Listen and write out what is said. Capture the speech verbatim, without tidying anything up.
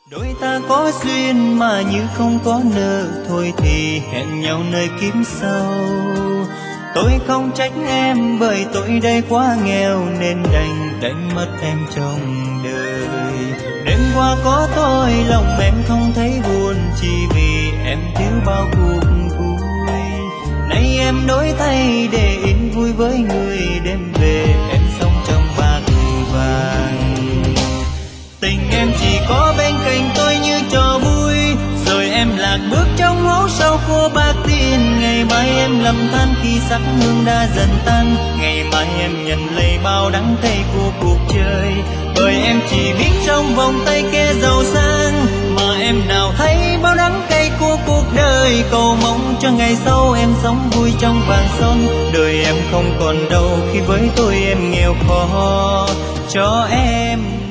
Đôi ta có duyên mà như không có nợ, thôi thì hẹn nhau nơi kiếp sau. Tôi không trách em bởi tôi đây quá nghèo nên đành đánh mất em trong đời. Đêm qua có tôi lòng em không thấy buồn, chỉ vì em thiếu bao cuộc vui. Nay em đổi thay để yên vui với người, đêm về em sống trong bạc vàng. Tình em chỉ có bên cạnh tôi như trò vui, rồi em lạc bước trong hố sâu khô bạc tiền. Ngày mai em lầm than khi sắc hương đã dần tan, ngày mai em nhận lấy bao đắng cay của cuộc chơi. Bởi em chỉ biết trong vòng tay kẻ giàu sang, mà em nào thấy bao đắng cay của cuộc đời. Cầu mong cho ngày sau em sống vui trong vàng son, đời em không còn đâu khi với tôi em nghèo khó. Cho em